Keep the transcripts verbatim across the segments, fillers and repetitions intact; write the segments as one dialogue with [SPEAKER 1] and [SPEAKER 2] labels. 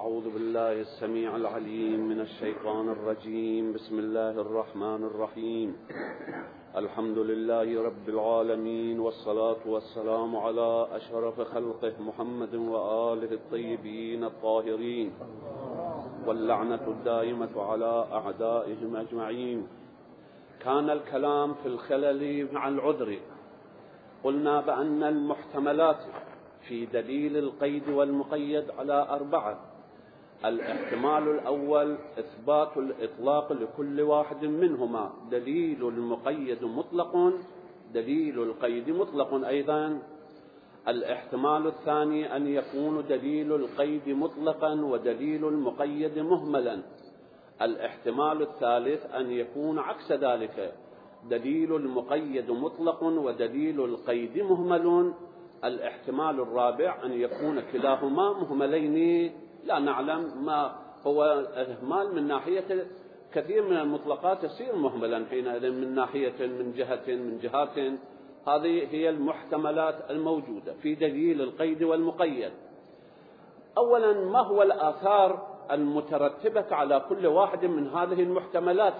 [SPEAKER 1] أعوذ بالله السميع العليم من الشيطان الرجيم. بسم الله الرحمن الرحيم. الحمد لله رب العالمين، والصلاة والسلام على أشرف خلقه محمد وآله الطيبين الطاهرين، واللعنة الدائمة على أعدائهم أجمعين. كان الكلام في الخلل مع العذر. قلنا بأن المحتملات في دليل القيد والمقيد على أربعة. الاحتمال الأول إثبات الإطلاق لكل واحد منهما، دليل المقيد مطلق، دليل القيد مطلق أيضا. الاحتمال الثاني أن يكون دليل القيد مطلقا ودليل المقيد مهملا. الاحتمال الثالث أن يكون عكس ذلك، دليل المقيد مطلق ودليل القيد مهمل. الاحتمال الرابع أن يكون كلاهما مهملين، لا نعلم ما هو الإهمال من ناحية كثير من المطلقات يصير مهملا حينئذ من ناحية من جهة من جهات. هذه هي المحتملات الموجودة في دليل القيد والمقيد. أولا، ما هو الآثار المترتبة على كل واحد من هذه المحتملات؟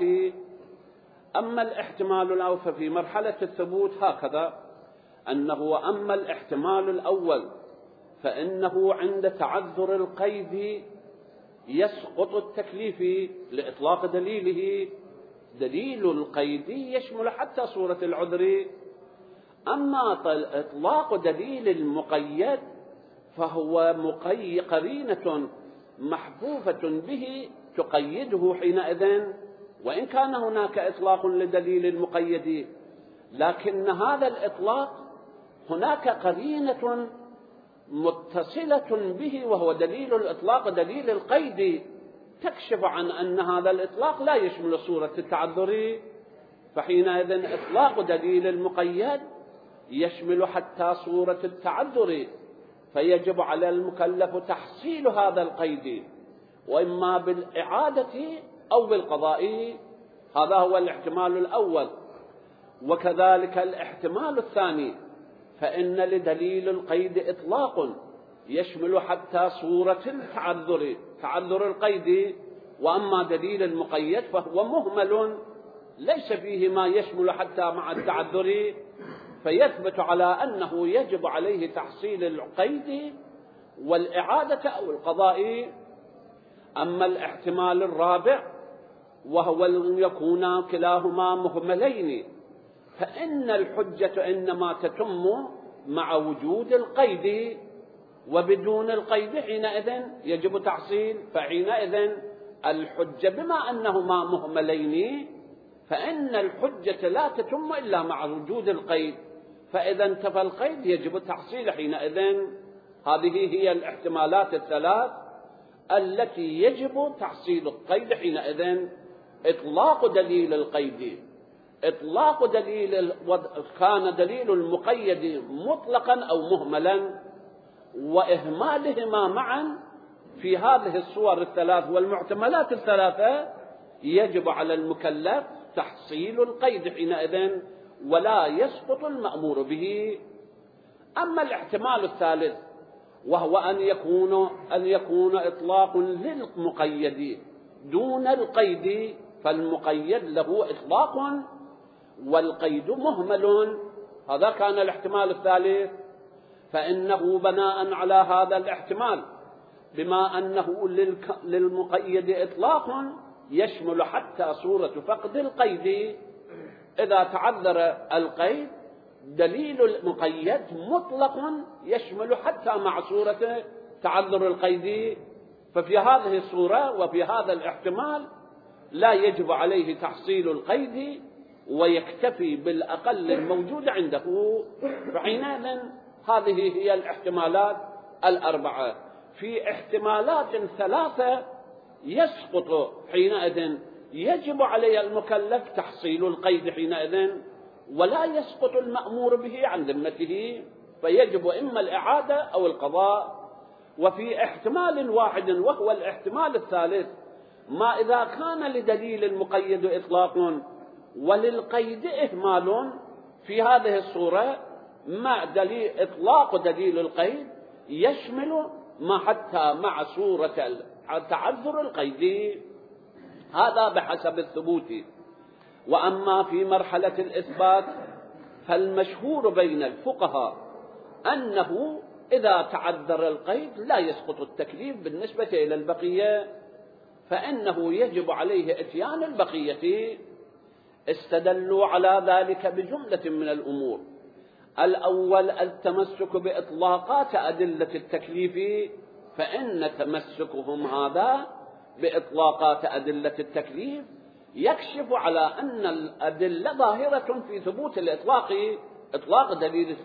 [SPEAKER 1] أما الاحتمال الأول ففي مرحلة الثبوت هكذا، أنه أما الاحتمال الأول فإنه عند تعذر القيد يسقط التكليف لإطلاق دليله. دليل القيد يشمل حتى صورة العذر. أما إطلاق دليل المقيد فهو مقي قرينة محفوفة به تقيده حينئذ، وإن كان هناك إطلاق لدليل المقيد، لكن هذا الإطلاق هناك قرينة متصلة به وهو دليل الإطلاق دليل القيد تكشف عن أن هذا الإطلاق لا يشمل صورة التعذر. فحينئذ إطلاق دليل المقيد يشمل حتى صورة التعذر، فيجب على المكلف تحصيل هذا القيد، وإما بالإعادة أو بالقضاء. هذا هو الاحتمال الأول. وكذلك الاحتمال الثاني، فإن لدليل القيد إطلاق يشمل حتى صورة التعذر تعذر القيد، وأما دليل المقيد فهو مهمل ليس فيه ما يشمل حتى مع التعذر، فيثبت على أنه يجب عليه تحصيل القيد والإعادة أو القضاء. أما الاحتمال الرابع وهو أن يكون كلاهما مهملين، فإن الحجة إنما تتم مع وجود القيد، وبدون القيد حينئذ يجب تحصيل. فحينئذ الحجة بما أنهما مهملين فإن الحجة لا تتم إلا مع وجود القيد، فإذا انتفى القيد يجب التحصيل حينئذ. هذه هي الاحتمالات الثلاث التي يجب تحصيل القيد حينئذ. إطلاق دليل القيد، إطلاق دليل كان دليل المقيد مطلقا أو مهملا، وإهمالهما معا في هذه الصور الثلاث والمحتملات الثلاثة يجب على المكلف تحصيل القيد حينئذ، ولا يسقط المأمور به. أما الاحتمال الثالث وهو أن يكون أن يكون إطلاق للمقيد دون القيد، فالمقيد له إطلاق والقيد مهمل. هذا كان الاحتمال الثالث. فإنه بناء على هذا الاحتمال، بما أنه للمقيد إطلاق يشمل حتى صورة فقد القيد، إذا تعذر القيد دليل المقيد مطلق يشمل حتى مع صورة تعذر القيد. ففي هذه الصورة وفي هذا الاحتمال لا يجب عليه تحصيل القيد، ويكتفي بالأقل الموجود عنده. فحينئذ هذه هي الاحتمالات الأربعة. في احتمالات ثلاثة يسقط حينئذ يجب عليه المكلف تحصيل القيد حينئذ، ولا يسقط المأمور به عن ذمته، فيجب إما الإعادة أو القضاء. وفي احتمال واحد وهو الاحتمال الثالث، ما إذا كان لدليل المقيد إطلاق وللقيد إهمال، في هذه الصورة مع دليل إطلاق دليل القيد يشمل ما حتى مع صورة تعذر القيد، هذا بحسب الثبوت. وأما في مرحلة الإثبات فالمشهور بين الفقهاء أنه إذا تعذر القيد لا يسقط التكليف بالنسبة إلى البقية، فإنه يجب عليه إتيان البقية. استدلوا على ذلك بجملة من الأمور. الأول التمسك بإطلاقات أدلة التكليف، فإن تمسكهم هذا بإطلاقات أدلة التكليف يكشف على أن الأدلة ظاهرة في ثبوت الإطلاق. إطلاق دليل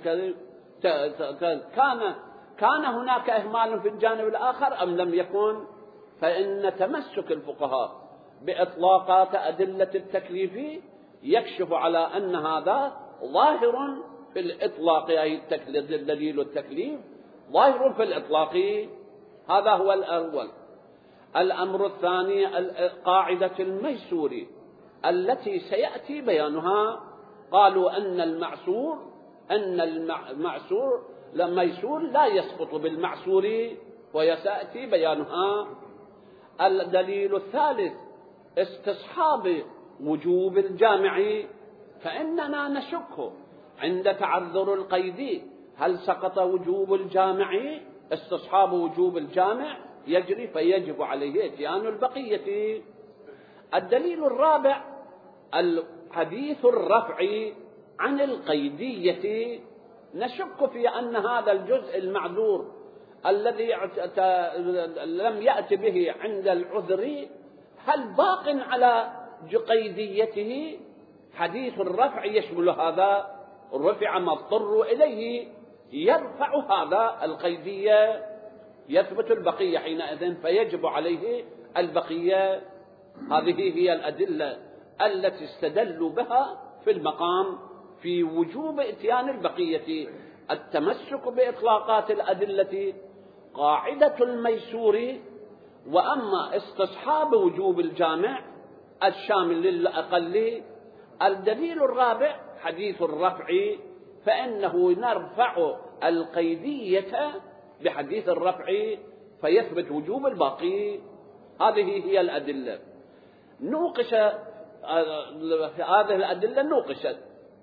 [SPEAKER 1] كان كان هناك إهمال في الجانب الآخر أم لم يكن؟ فإن تمسك الفقهاء بإطلاقات أدلة التكليف يكشف على أن هذا ظاهر في الإطلاق، أي الدليل التكليف ظاهر في الإطلاق. هذا هو الأول. الأمر الثاني قاعدة الميسور التي سيأتي بيانها. قالوا أن المعسور أن المعسور الميسور لا يسقط بالمعسور، ويسأتي بيانها. الدليل الثالث استصحاب وجوب الجامع، فإننا نشك عند تعذر القيد هل سقط وجوب الجامع؟ استصحاب وجوب الجامع يجري، فيجب عليه اتيان البقية. الدليل الرابع الحديث الرفع عن القيدية. نشك في أن هذا الجزء المعذور الذي لم يأتي به عند العذر هل باق على قيديته؟ حديث الرفع يشمل هذا، رفع ما اضطر إليه، يرفع هذا القيدية، يثبت البقية حينئذ، فيجب عليه البقية. هذه هي الأدلة التي استدلوا بها في المقام في وجوب اتيان البقية. التمسك بإطلاقات الأدلة قاعدة الميسور. وأما استصحاب وجوب الجامع الشامل للأقل، الدليل الرابع حديث الرفع، فإنه نرفع القيدية بحديث الرفع فيثبت وجوب الباقي. هذه هي الأدلة. نوقش هذه الأدلة نوقشت.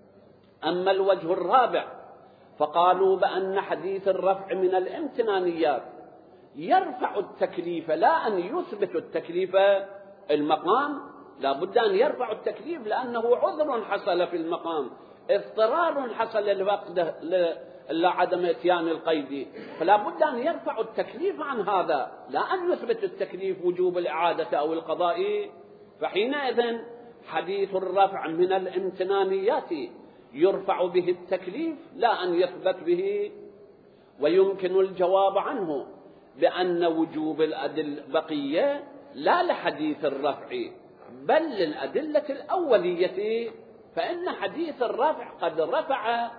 [SPEAKER 1] أما الوجه الرابع فقالوا بأن حديث الرفع من الامتنانيات يرفع التكليف لا أن يثبت التكليف. المقام لا بد أن يرفع التكليف لأنه عذر حصل في المقام، اضطرار حصل لوقت لعدم اتيان القيد، فلا بد أن يرفع التكليف عن هذا لا أن يثبت التكليف وجوب الإعادة أو القضاء. فحينئذ حديث الرفع من الامتنانيات يرفع به التكليف لا أن يثبت به. ويمكن الجواب عنه بأن وجوب الأدلة بقية لا لحديث الرفع بل للأدلة الأولية، فإن حديث الرفع قد رفع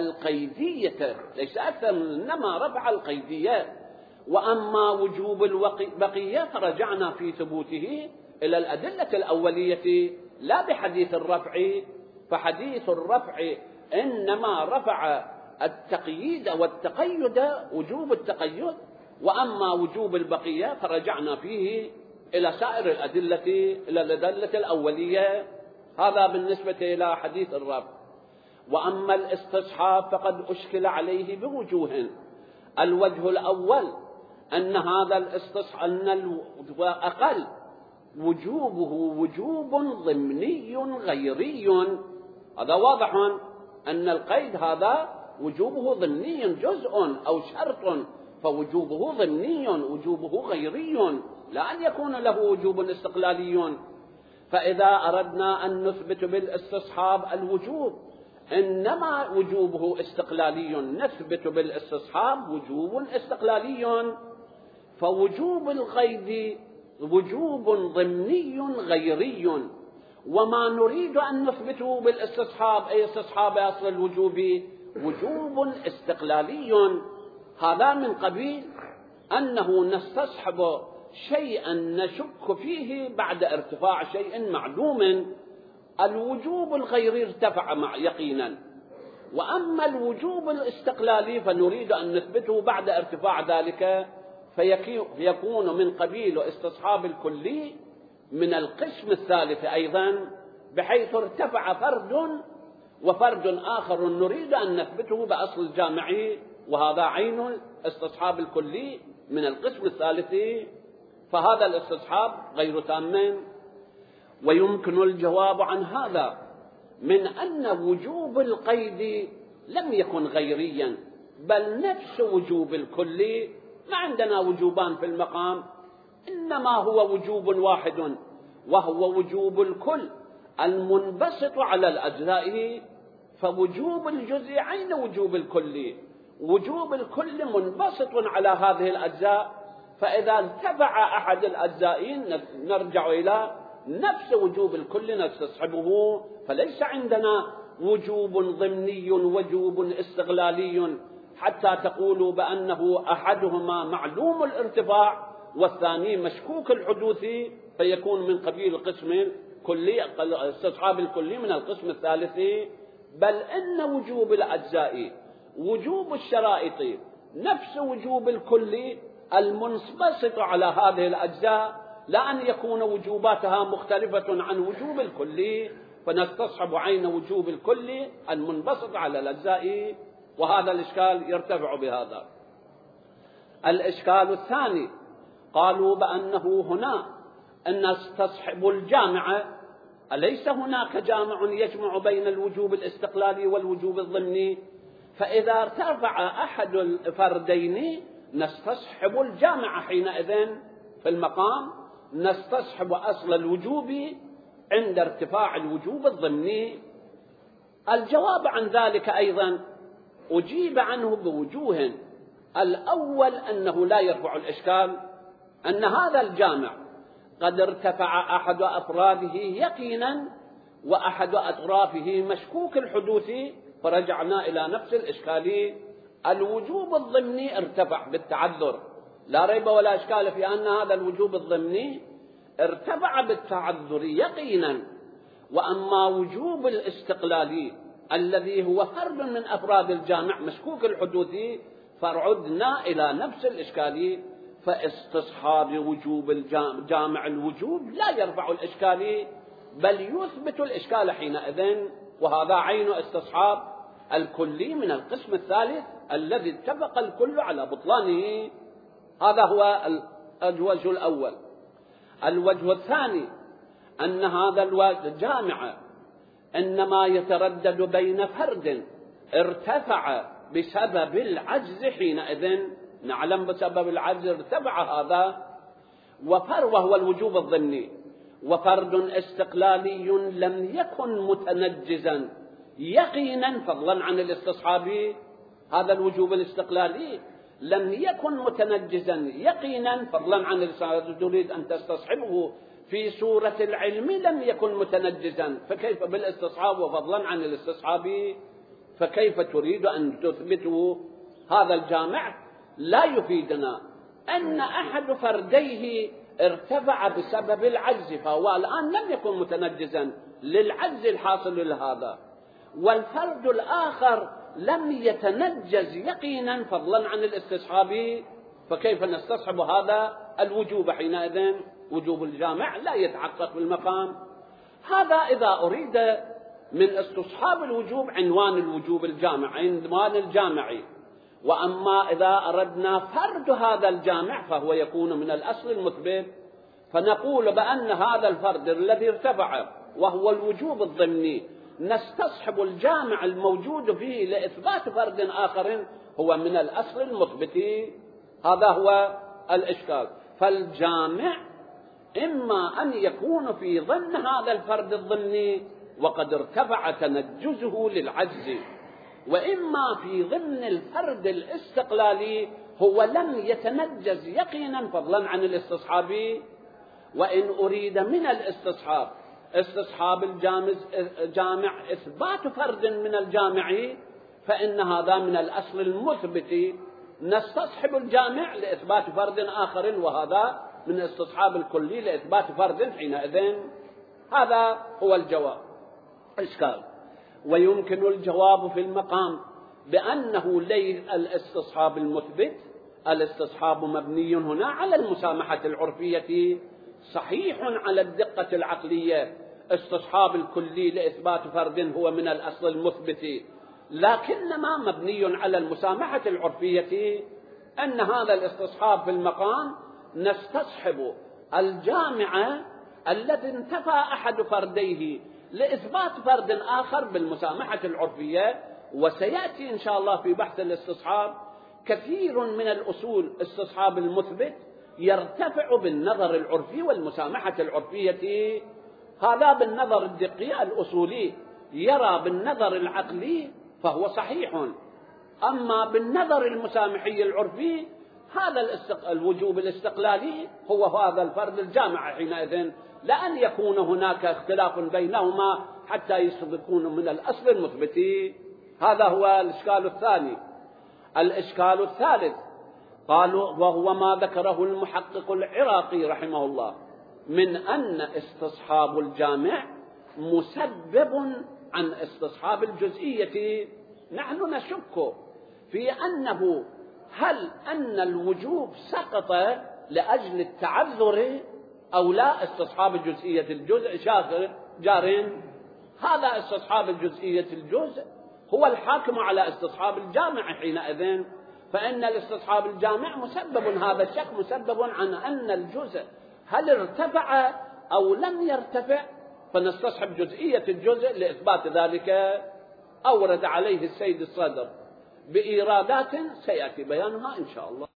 [SPEAKER 1] القيدية ليس أكثر، إنما رفع القيدية. وأما وجوب البقية فرجعنا في ثبوته إلى الأدلة الأولية لا بحديث الرفع، فحديث الرفع إنما رفع التقييد والتقيد وجوب التقيد، وأما وجوب البقية فرجعنا فيه إلى سائر الأدلة إلى الأدلة الأولية. هذا بالنسبة إلى حديث الرفع. وأما الاستصحاب فقد أشكل عليه بوجوه. الوجه الأول أن هذا الاستصحاب أن أقل وجوبه وجوب ضمني غيري. هذا واضح أن القيد هذا وجوبه ضمني جزء أو شرط، فوجوبه ضمني وجوبه غيري لا أن يكون له وجوب استقلالي. فإذا أردنا أن نثبت بالاستصحاب الوجوب إنما وجوبه استقلالي، نثبت بالاستصحاب وجوب استقلالي. فوجوب القيد وجوب ضمني غيري، وما نريد أن نثبته بالاستصحاب أي استصحاب أصل الوجوب وجوب استقلالي. هذا من قبيل أنه نستصحب شيئا نشك فيه بعد ارتفاع شيء معلوم. الوجوب الغيري ارتفع مع يقينا، وأما الوجوب الاستقلالي فنريد أن نثبته بعد ارتفاع ذلك، فيكون من قبيل استصحاب الكلي من القسم الثالث أيضا، بحيث ارتفع فرد وفرد آخر نريد أن نثبته بأصل الجامعي، وهذا عين استصحاب الكلي من القسم الثالث، فهذا الاستصحاب غير تام. ويمكن الجواب عن هذا من أن وجوب القيد لم يكن غيريا، بل نفس وجوب الكلي. ما عندنا وجوبان في المقام، إنما هو وجوب واحد، وهو وجوب الكل المنبسط على الأجزاء، فوجوب الجزء عين وجوب الكل، وجوب الكل منبسط على هذه الأجزاء، فإذا ارتفع أحد الأجزائين نرجع إلى نفس وجوب الكل نستصحبه. فليس عندنا وجوب ضمني وجوب استغلالي حتى تقولوا بأنه أحدهما معلوم الارتفاع والثاني مشكوك الحدوث، فيكون من قبيل القسم الكلي، استصحاب الكلي من القسم الثالث. بل إن وجوب الأجزاء وجوب الشرائط نفس وجوب الكلي المنبسط على هذه الأجزاء، لا أن يكون وجوباتها مختلفة عن وجوب الكلي، فنستصحب عين وجوب الكلي المنبسط على الأجزاء، وهذا الإشكال يرتفع بهذا. الإشكال الثاني قالوا بأنه هنا أن نستصحب الجامع، أليس هناك جامع يجمع بين الوجوب الاستقلالي والوجوب الضمني؟ فإذا ارتفع أحد الفردين نستصحب الجامع حينئذ في المقام، نستصحب أصل الوجوب عند ارتفاع الوجوب الضمني. الجواب عن ذلك أيضا أجيب عنه بوجوه. الأول أنه لا يرفع الإشكال، أن هذا الجامع قد ارتفع أحد أفراده يقينا وأحد أطرافه مشكوك الحدوث، فرجعنا إلى نفس الإشكال. الوجوب الضمني ارتفع بالتعذر، لا ريب ولا إشكال في أن هذا الوجوب الضمني ارتفع بالتعذر يقينا. وأما وجوب الاستقلالي الذي هو فرد من أفراد الجامع مشكوك الحدوث، فرعدنا إلى نفس الإشكال، فاستصحاب وجوب الجامع الوجوب لا يرفع الإشكال بل يثبت الإشكال حينئذ، وهذا عين استصحاب الكلي من القسم الثالث الذي اتفق الكل على بطلانه. هذا هو الوجه الأول. الوجه الثاني أن هذا الجامع إنما يتردد بين فرد ارتفع بسبب العجز، حينئذ نعلم بسبب العجز ارتفع هذا، وفر وهو الوجوب الضمني، وفرد استقلالي لم يكن متنجزا يقينا فضلا عن الاستصحاب. هذا الوجوب الاستقلالي لم يكن متنجزا يقينا فضلا عن الاستصحاب، تريد أن تستصحبه في صورة العلم لم يكن متنجزا، فكيف بالاستصحاب وفضلا عن الاستصحاب؟ فكيف تريد أن تثبته؟ هذا الجامع لا يفيدنا أن أحد فرديه ارتفع بسبب العجز، فهو الآن لم يكن متنجزا للعجز الحاصل لهذا، والفرد الآخر لم يتنجز يقينا فضلا عن الاستصحاب، فكيف نستصحب هذا الوجوب حينئذ؟ وجوب الجامع لا يتحقق بالمقام. هذا إذا أريد من استصحاب الوجوب عنوان الوجوب الجامع، عنوان الجامعي. وأما إذا أردنا فرد هذا الجامع فهو يكون من الأصل المثبت، فنقول بأن هذا الفرد الذي ارتفع وهو الوجوب الضمني نستصحب الجامع الموجود فيه لإثبات فرد آخر هو من الأصل المثبت. هذا هو الإشكال. فالجامع إما أن يكون في ضمن هذا الفرد الضمني وقد ارتفع تنجزه للعجز، وإما في ضمن الفرد الاستقلالي هو لم يتنجز يقينا فضلا عن الاستصحاب. وإن أريد من الاستصحاب استصحاب الجامع إثبات فرد من الجامع، فإن هذا من الأصل المثبت، نستصحب الجامع لإثبات فرد آخر، وهذا من استصحاب الكلي لإثبات فرد حينئذ. هذا هو الجواب. إشكال. ويمكن الجواب في المقام بأنه ليس الاستصحاب المثبت الاستصحاب مبني هنا على المسامحة العرفية، صحيح على الدقة العقلية، استصحاب الكلي لإثبات فرد هو من الأصل المثبت، لكنما مبني على المسامحة العرفية، أن هذا الاستصحاب في المقام نستصحب الجامع الذي انتفى أحد فرديه لإثبات فرد آخر بالمسامحة العرفية. وسيأتي إن شاء الله في بحث الاستصحاب كثير من الأصول استصحاب المثبت يرتفع بالنظر العرفي والمسامحة العرفية، هذا بالنظر الدقي الأصولي، يرى بالنظر العقلي فهو صحيح، أما بالنظر المسامحي العرفي هذا الوجوب الاستقلالي هو هذا الفرد الجامع حينئذ، لأن يكون هناك اختلاف بينهما حتى يصدقون من الأصل المثبت. هذا هو الإشكال الثاني. الإشكال الثالث قالوا وهو ما ذكره المحقق العراقي رحمه الله من أن استصحاب الجامع مسبب عن استصحاب الجزئية. نحن نشك في أنه هل أن الوجوب سقط لأجل التعذر أو لا استصحاب الجزئية الجزء شاغر جار. هذا استصحاب الجزئية الجزء هو الحاكم على استصحاب الجامع حينئذ، فإن الاستصحاب الجامع مسبب، هذا الشك مسبب عن أن الجزء هل ارتفع أو لم يرتفع، فنستصحب جزئية الجزء لإثبات ذلك. أورد عليه السيد الصدر بإيرادات سيأتي بيانها إن شاء الله.